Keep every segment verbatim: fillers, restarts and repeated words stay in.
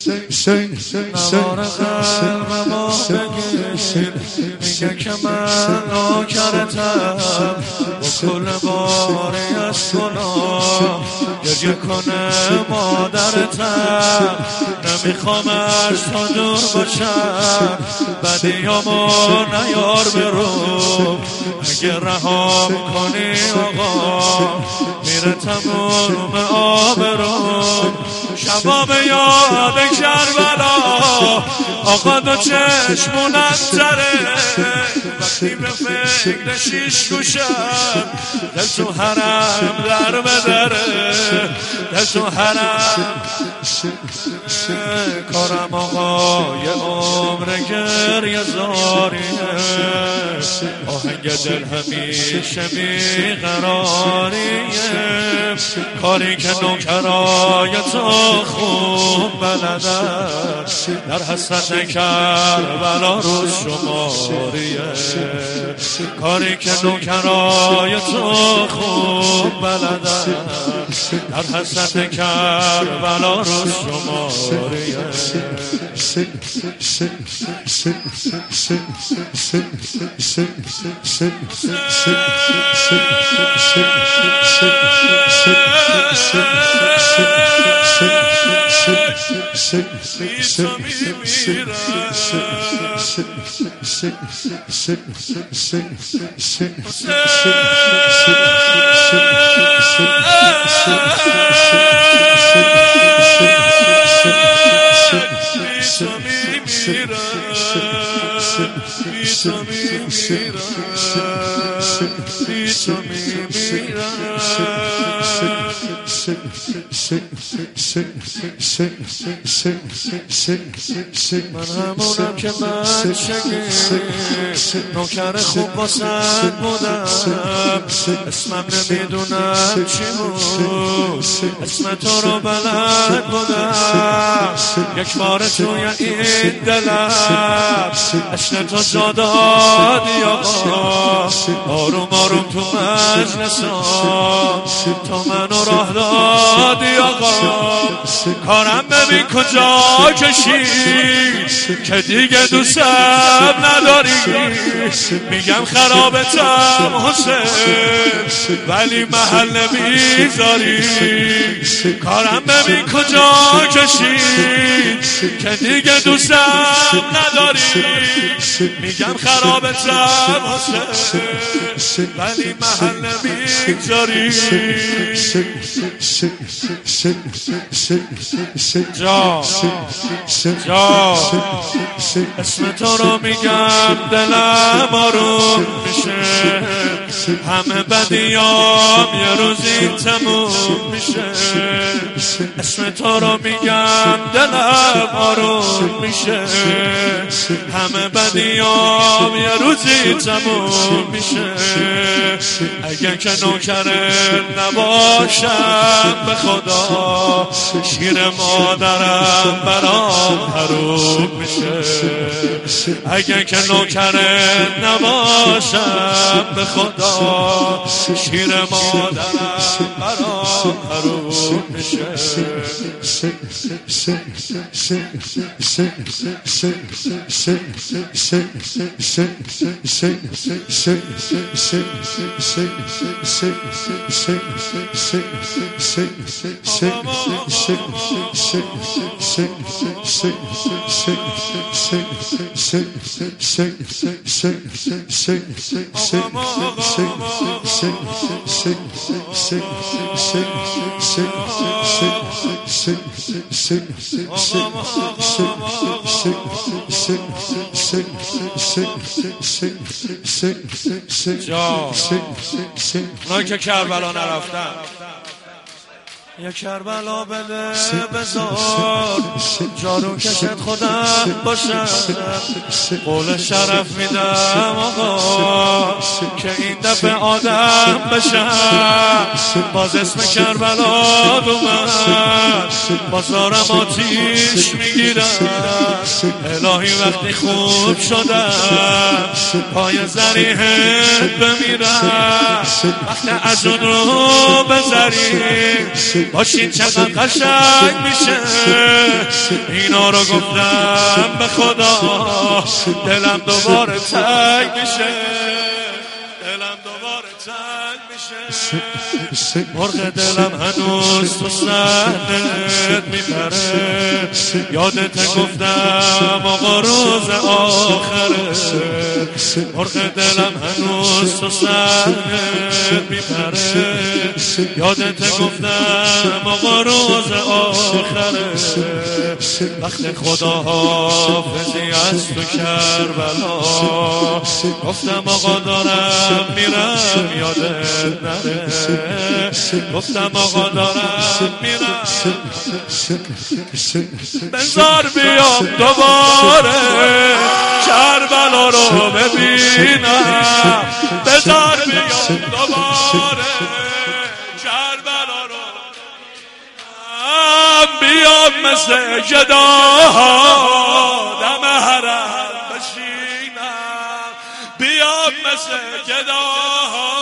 نوار قلبمو بگیر، میگه که من نوکرتم، با کل باری از گناه گریه کنه مادرتم. نمیخوامش تا دور باشم، بدیامو نیار برو، اگه رها کنی آقا میره تموم آبروم. شباب یاد کربلا آقا دو چشمونم تره، وقتی به فکر شیش گوشم دل تو حرم در بدره، دل تو حرم. کارم آقا یه عمر گریه زاریه، آهنگ دل همیشه بیقراریه. کاری که نوکرای تو خوب بلدن، در حسرت کربلا روز شماریه. کاری که نوکرای تو خوب بلدن، در حسرت کربلا روز شماریه. من همونم که بچگی نوکر خوب واسد بودم، اسمم نمیدونم چی بود، اسم تو رو بلد بودم. یک بار توی این دلم عشق تو جا دادی آقا، آروم آروم تو مجلسام تو منو راه دادی آقا. کارم ببین کجا کشید که دیگه دوستم نداری، میگم خرابتم حسین ولی محل نمیذاری. کارم ببین کجا کشید که دیگه دوستم نداری، میگم خرابتم حسین ولی محل نمیذاری. جا جا اسم تو رو میگم دلم آروم میشه، همه بدیام یه روزی تموم میشه. اسم تو رو میگم دلم آروم میشه، همه بدیام یه روزی تموم میشه. اگه که نوکرت نباشم به خدا، شیر مادرم برام حروم میشه. اگه که نوکرت نباشم به خدا، شیر مادرم برام حروم میشه. اونایی که کربلا نرفتن یا کربلا بده بذار، جارو کشت خودم باشم، قول شرف میدم آقا که این دفعه آدم بشم. باز اسم کربلا اومد، بازارم آتیش میگیرم، الهی وقتی خوب شدم پای زریحت بمیرم وقتی از اون رو بذاری باشین چقدر قشنگ میشه اینا رو گفتم به خدا دلم دوباره تنگ میشه دلم دوباره تنگ میشه مرغ دلم هنوز تو سرت میپره یادت گفتم آقا روز آخره مرغ دلم هنوز تو سرت میپره یادت گفتم آقا روز آخره وقت خدا حافظی از تو کربلا گفتم آقا دارم میرم یادت نره گفتم آقا دارم میرم بذار بیام دوباره کربلا رو ببینم بذار بیام دوباره کربلا رو بیام مثل جداها دم حرم بشینم بیام مثل جداها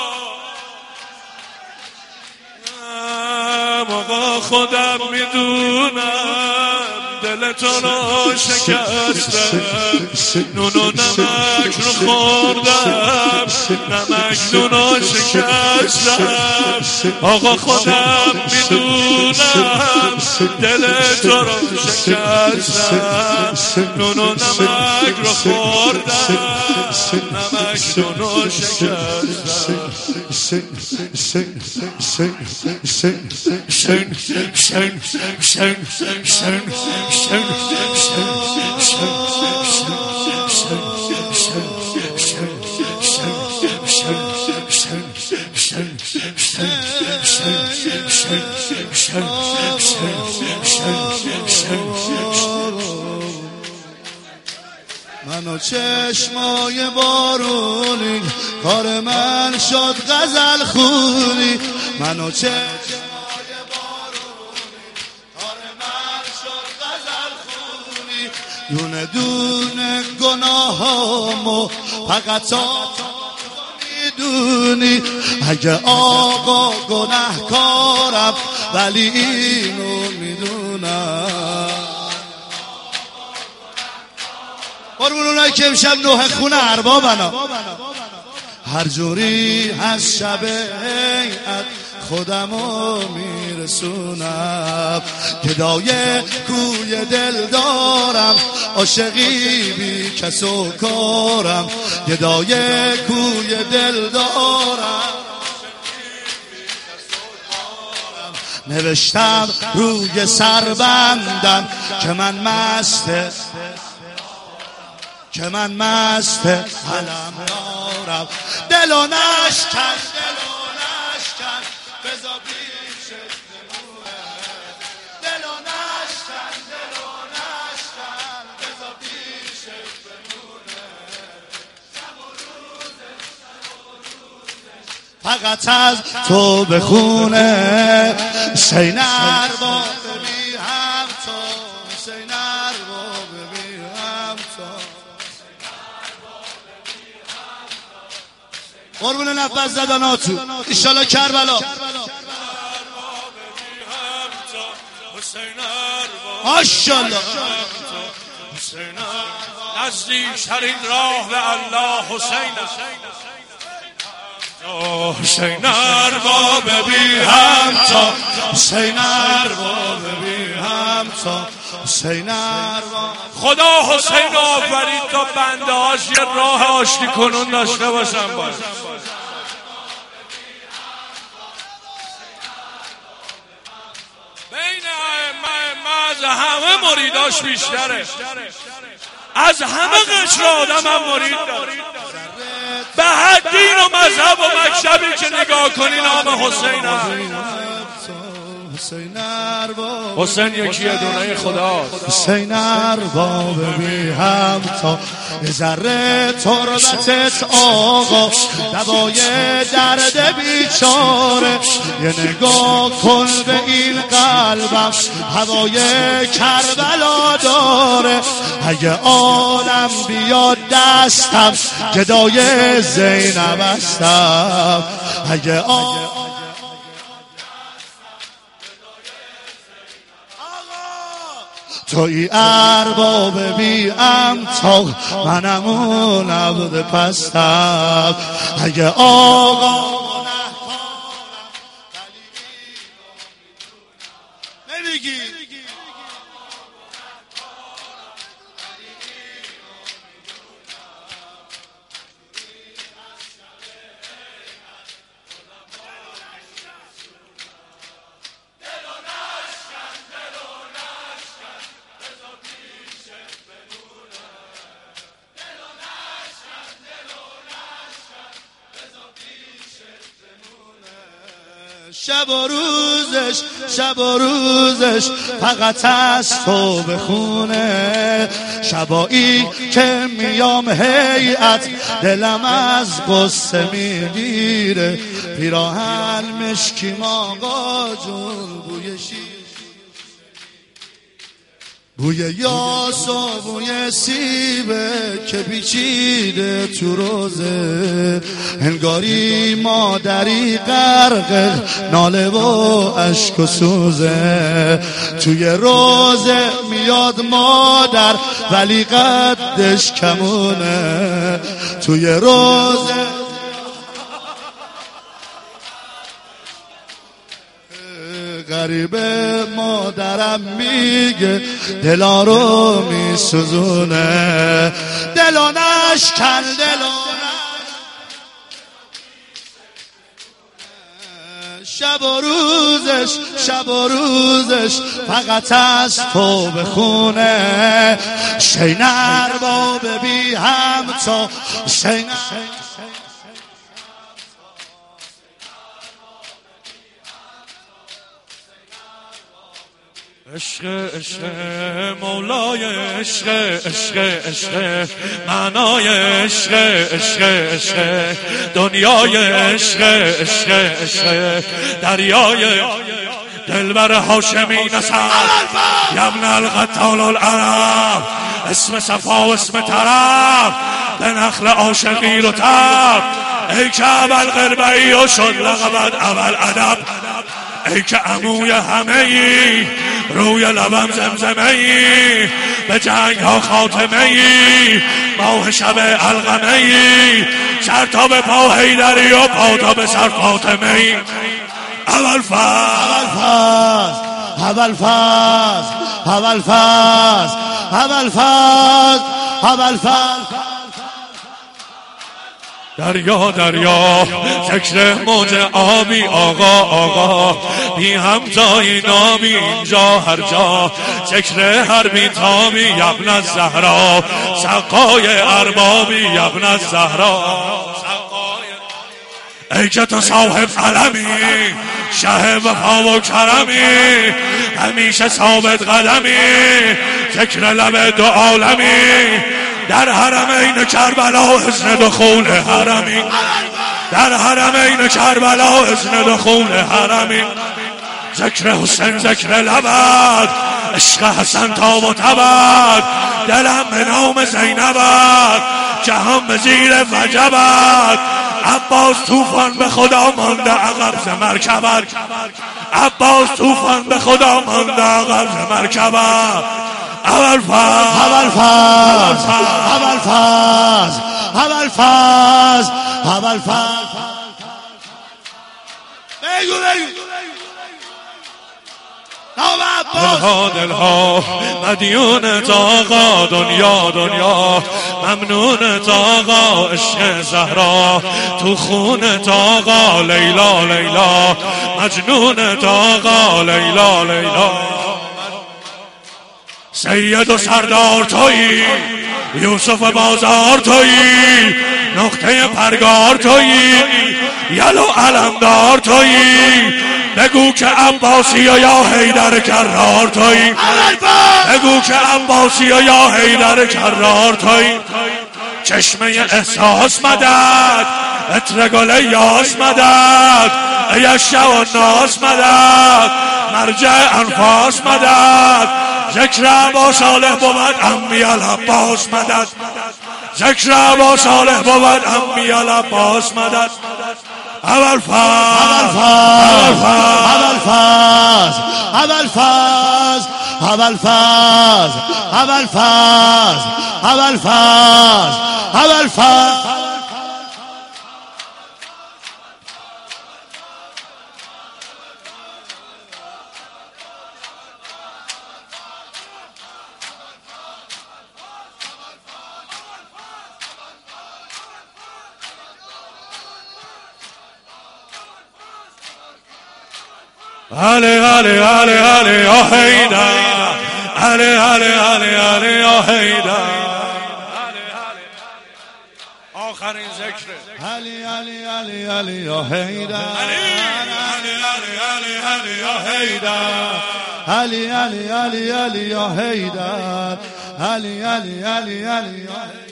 آقا خودم میدونم دل تو رو شکستم نون و نمک رو خوردم نمک نون رو شکستم آقا خودم میدونم دل تو رو شکستم نون و نمک رو خوردم نمک نون رو شکستم شن شن شن شن منو چشمای بارونی کار من شد غزل خونی منو چشمای بارونی کار من شد غزل خونی دونه دونه گناهامو فقط تو میدونی اگه آقا گناهکارم ولی اینو میدونم قربون اونایی که امشب نوح خونه اربابنا هر جوری از شب هیئت خودمو میرسونم گدای کوی دل دارم عاشقی بی کس و کارم گدای کوی دل دارم نوشتم روی سربندم که من مسته که من مست علم دارم دل و نشکن دل و نشکن بزا پیش دمونه دل و نشکن دل و نشکن بزا پیش دمونه فقط از تو بخونه سینر با ببیرم تو سینر با ببیرم تو قربون نفس زدناتو ایشالا کربلا ماشاءالله نزدیک ترین راه به الله حسین حسین اربا ببیرم تا حسین اربا ببیرم تا حسین اربا خدا حسین آفرید تا بنده هاش یه راه آشتی کنون داشته باشن باز بین ائمه از همه مریداش بیشتره از همه قشر آدم هم مرید داره به هر دین و مذهب و مکتبی که نگاه کنی نام حسین هم حسین یکی دونه خداست. حسین ارباب بی هم تا یه ذره تربتت آقا دوای درد بیچاره. یه نگاه کن به این قلبم هوای کربلا داره. اگه عالم بیاد دستم گدای زینب هستم. اگه عالم توی ارباب بی امتا منم اون عبد پستم. اگه آقا نمیگی شب و روزش شب و روزش فقط از تو بخونه. شبایی که میام هیئت دلم از قصه میگیره. پیراهن مشکیم آقا جون بوی شیر بوی یاس و بوی سیبه که پیچیده تو روزه. انگاری مادری غرق ناله و اشک و سوزه. توی روزه میاد مادر ولی قدش کمونه. توی روزه غریبه مادرم میگه دلا رو میسوزونه. دلا نشکن دلا شب و روزش شب و روزش فقط از تو بخونه. حسین ارباب بی همتا حسین عشق عشق مولای عشق عشق عشق معنای عشق عشق عشق دنیای عشق عشق عشق دریای دلبر هاشمی نسب یبن القتال العرب اسم صفا و اسم طرف به نخل عاشقی رو تب. ای که اول قربه‌ای و شد لقبت اول ادب. ای که عموی همه ای روی لبم زمزمه ای به جنگ ها خاتمه ای ماه شب علقمه ای سر تا به پا حیدری و پا تا به سر فاطمه ای. اول فاز اول فاز اول فاز اول فاز اول فاز دریا دریا ذکر موج آبی آقا آقا بی همتایی نامی اینجا هر جا. ذکر هر بی تامی یبن الزهرا سقای اربابی یبن الزهرا. ای که تو صاحب علمی شه وفا و کرمی همیشه ثابت قدمی ذکر لب دو عالمی. در حرمین کربلا اذن دخول حرمی. در حرمین کربلا اذن دخول حرمی. ذکر حسین ذکر لبد عشق حسن تاب و تبد دلم به نام زینبد جهان به زیر وجبد. عباس طوفان به خدا مانده عقب ز مرکبت. عباس طوفان به خدا مانده عقب ز مرکبت. اول فاز اول فاز اول فاز اول فاز اول فاز بگو بگو دلها دلها مدیون آقا دنیا دنیا ممنون آقا عشق زهرا تو خون آقا لیلا لیلا مجنون آقا لیلا لیلا. سید و سردار تویی یوسف بازار تویی نقطه پرگار تویی یلو علمدار تویی بگو که عباسی یا حیدر کرار تویی، بگو که عباسی یا حیدر کرار تویی. چشمه احساس مدد، عطر گل یاس مدد، ای شو ناس مدد، مرجع انفاس مدد. ذکر عبا صالح بود امی العباس مدد، ذکر عبا صالح بود امی العباس مدد. اول فاز اول فاز اول فاز اول فاز اول فاز اول فاز اول فاز. علی علی علی علی یا حیدر، علی علی علی علی یا حیدر. آخرین ذکر علی علی علی علی یا حیدر، علی علی علی علی علی یا حیدر، علی علی علی علی یا حیدر، علی علی علی علی یا حیدر.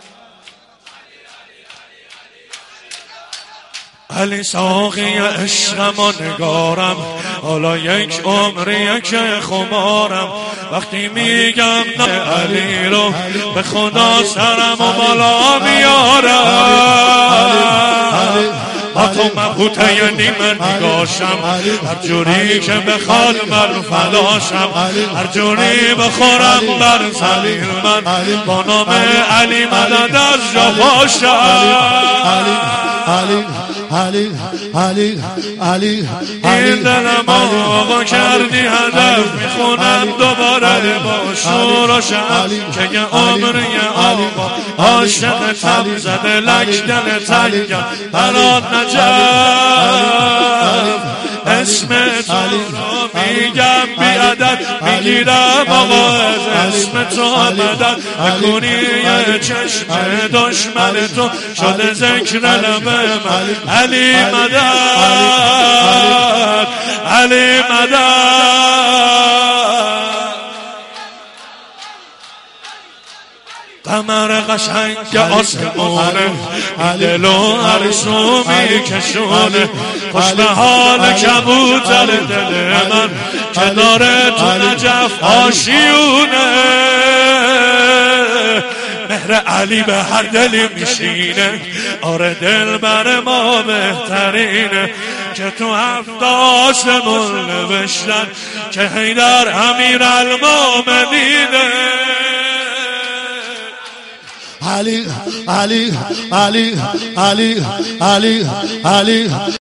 علی ساقی عشقم و نگارم، حالا یک عمریه که خمارم. وقتی میگم نه علی رو به خدا سرم و بالا میارم. با تو مبهوته نیمه نگاشم، هر جوری که بخواد من فلاشم، هر جوری بخورم بر زلیل من، با نام علی مدد از جا باشم. علی علی علی علی این دلم آقا کردی هدف، میخونم دوباره با شور و شعف که یه عمر یه آقا عاشق تب زده لک دل تنگم برات نجف. اسم تو رو میگم بیادت، میگیرم آقا از اسم تو مدد. نکنی یه چشم دشمن تو شده ذکر لب من. علی مدد، علی مدد. قمر قشنگ آسمونه، دل و عرشو میکشونه. خوش به حال کبوتر دل من که داره تو نجف آشیونه. مهر علی به هر دلی میشینه، آره دل بر ما بهترینه که تو هفت آسمون نوشتن که حیدر امیر المومنینه. علی علی علی علی علی علی